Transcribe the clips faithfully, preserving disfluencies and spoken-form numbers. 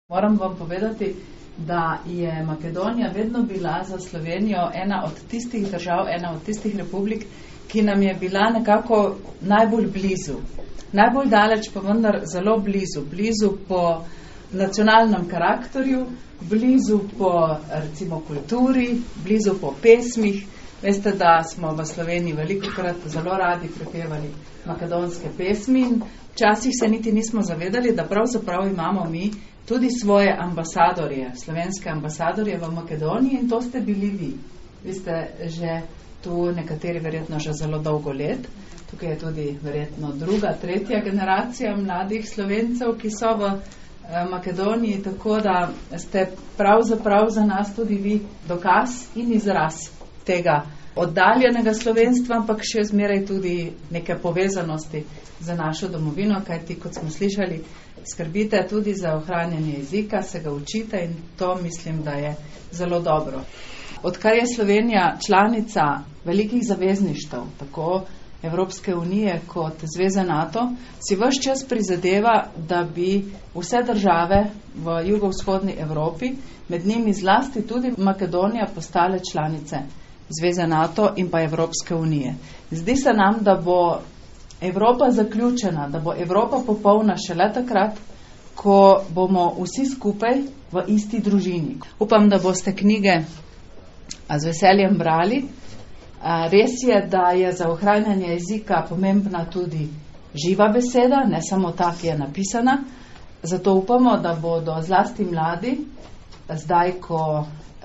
Moram vam povedati, da je Makedonija vedno bila za Slovenijo ena od tistih držav, ena od tistih republik, ki nam je bila nekako najbolj blizu. Najbolj daleč, pa vendar zelo blizu. Blizu po nacionalnem karakterju, blizu po recimo kulturi, blizu po pesmih. Veste, da smo v Sloveniji velikokrat zelo radi prepevali makedonske pesmi in včasih se niti nismo zavedali, da pravzaprav imamo mi tudi svoje ambasadorje, slovenske ambasadorje v Makedoniji, in to ste bili vi. Vi ste že tu nekateri verjetno že zelo dolgo let. Tukaj je tudi verjetno druga, tretja generacija mladih Slovencev, ki so v Makedoniji, tako da ste pravzaprav za nas tudi vi dokaz in izraz tega oddaljenega slovenstva, ampak še zmeraj tudi neke povezanosti za našo domovino, kajti, kot smo slišali, skrbite tudi za ohranjanje jezika, se ga učite in to mislim, da je zelo dobro. Odkar je Slovenija članica velikih zavezništev, tako Evropske unije kot Zveze NATO, si ves čas prizadeva, da bi vse države v jugovzhodni Evropi, med njimi zlasti tudi Makedonija, postale članice Zveze NATO in pa Evropske unije. Zdi se nam, da bo Evropa zaključena, da bo Evropa popolna šele takrat, ko bomo vsi skupaj v isti družini. Upam, da boste knjige z veseljem brali. Res je, da je za ohranjanje jezika pomembna tudi živa beseda, ne samo ta, ki je napisana. Zato upamo, da bodo zlasti mladi, zdaj, ko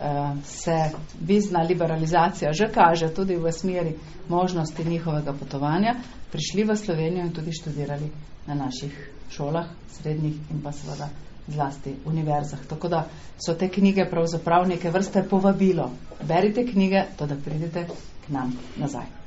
se vizna liberalizacija že kaže tudi v smeri možnosti njihovega potovanja, prišli v Slovenijo in tudi študirali na naših šolah, srednjih in pa seveda zlasti univerzah. Tako da so te knjige pravzaprav neke vrste povabilo. Berite knjige, to da pridete k nam nazaj.